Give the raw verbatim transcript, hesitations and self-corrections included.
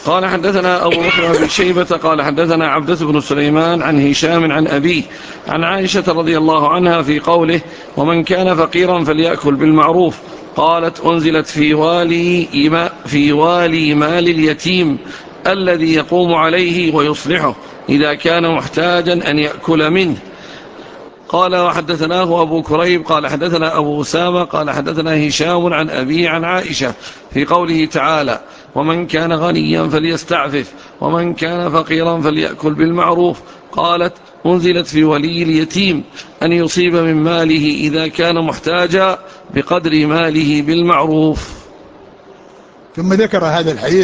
قال حدثنا أبو بكر بن شيبة قال حدثنا عبدة بن سليمان عن هشام عن أبيه عن عائشة رضي الله عنها في قوله ومن كان فقيرا فليأكل بالمعروف قالت أنزلت في والي, في والي مال اليتيم الذي يقوم عليه ويصلحه إذا كان محتاجا أن يأكل منه. قال وحدثناه أبو كريب قال حدثنا أبو أسامة قال حدثنا هشام عن أبي عن عائشة في قوله تعالى ومن كان غنيا فليستعفف ومن كان فقيرا فليأكل بالمعروف قالت أنزلت في ولي اليتيم أن يصيب من ماله إذا كان محتاجا بقدر ماله بالمعروف. ثم ذكر هذا الحديث